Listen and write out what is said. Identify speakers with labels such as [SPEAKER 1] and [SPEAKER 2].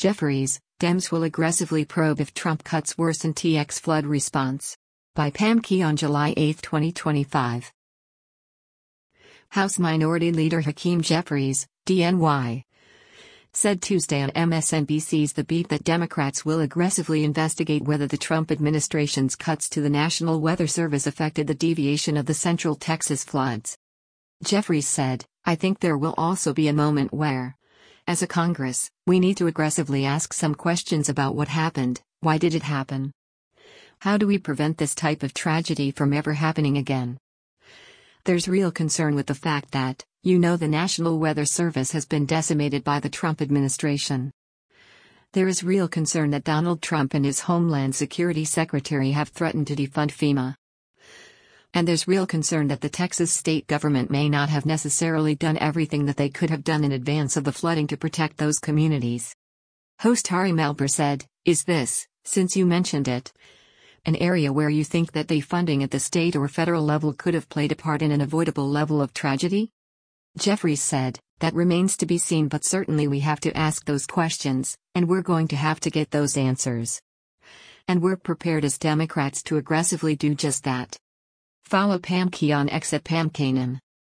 [SPEAKER 1] Jeffries, Dems will aggressively probe if Trump cuts worsen TX flood response. By Pam Key on July 8, 2025. House Minority Leader Hakeem Jeffries, DNY, said Tuesday on MSNBC's The Beat that Democrats will aggressively investigate whether the Trump administration's cuts to the National Weather Service affected the deviation of the Central Texas floods. Jeffries said, "I think there will also be a moment where, as a Congress, we need to aggressively ask some questions about what happened. Why did it happen? How do we prevent this type of tragedy from ever happening again? There's real concern with the fact that, the National Weather Service has been decimated by the Trump administration. There is real concern that Donald Trump and his Homeland Security Secretary have threatened to defund FEMA. And there's real concern that the Texas state government may not have necessarily done everything that they could have done in advance of the flooding to protect those communities." Host Hari Melber said, "Is this, since you mentioned it, an area where you think that defunding at the state or federal level could have played a part in an avoidable level of tragedy?" Jeffries said, "That remains to be seen, but certainly we have to ask those questions, and we're going to have to get those answers. And we're prepared as Democrats to aggressively do just that." Follow Pam Key on X at Pam Kanan.